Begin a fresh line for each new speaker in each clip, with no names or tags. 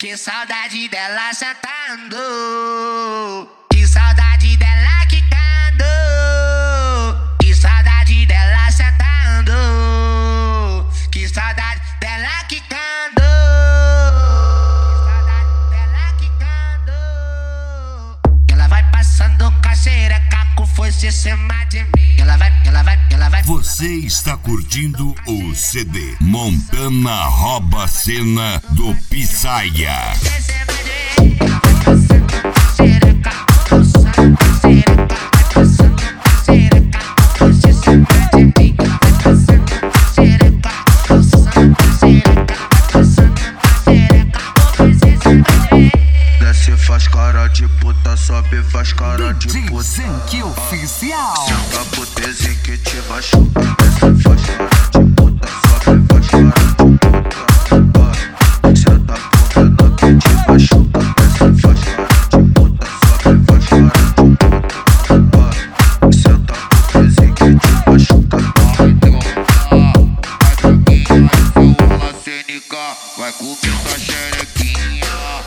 Que saudade dela sentando, que saudade dela quicando, que saudade dela sentando, que saudade dela quicando, que saudade dela quicando. Ela vai passando cacheira, caco foi se cima de mim. Ela vai.
Você está curtindo o CD Montana rouba a cena do Pisaia.
Desce faz cara de puta, sobe faz cara de puta.
Zenk oficial.
Senta pro desenho que te machuca. Desce faz cara de puta, sobe faz cara de puta. Senta pro menor que te machuca. Desce faz cara de puta, sobe faz cara de puta. Senta pro desenho que te machuca. Vai comer tua xerequinha.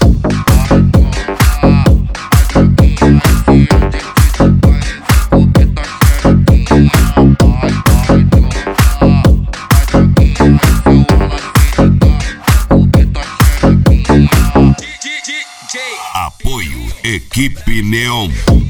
Apoio Equipe Neon.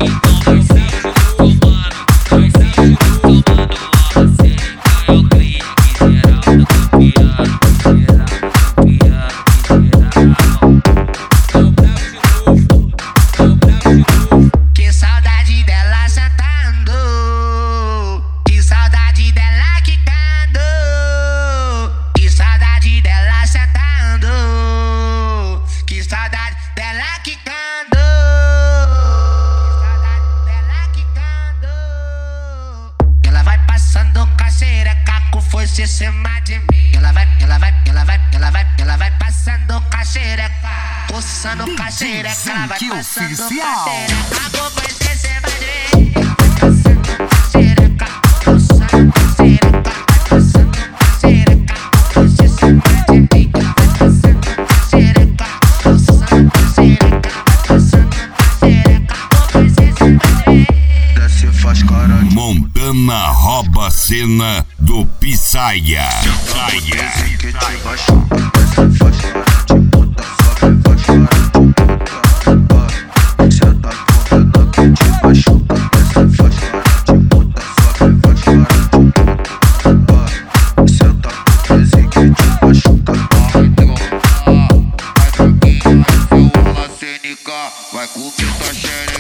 Que saudade dela sentando, que saudade dela quicando, que saudade dela sentando, que saudade dela quicando, que saudade dela quicando. Ela vai passando cacheira, caco foi se cima de mim. Ela vai passando cacheira, coçando cacheira, ela vai passando
oficial.
cacheira, caco foi se cima de mim. Passando cacheira, caco coçando cacheira, vai passando cacheira, caco foi se cima de mim. Passando cacheira, caco coçando cacheira, vai passando cacheira, caco foi se cima de mim.
Desce faz cara de
Montana rouba a cena do Pisaia.
desenho que te machuca. Desce faz cara de puta, sobe faz cara de puta. Senta pro menor que te machuca. Desce faz cara de puta, sobe faz cara de puta. Senta pro desenho que te machuca. Vai comer tua xerequinha.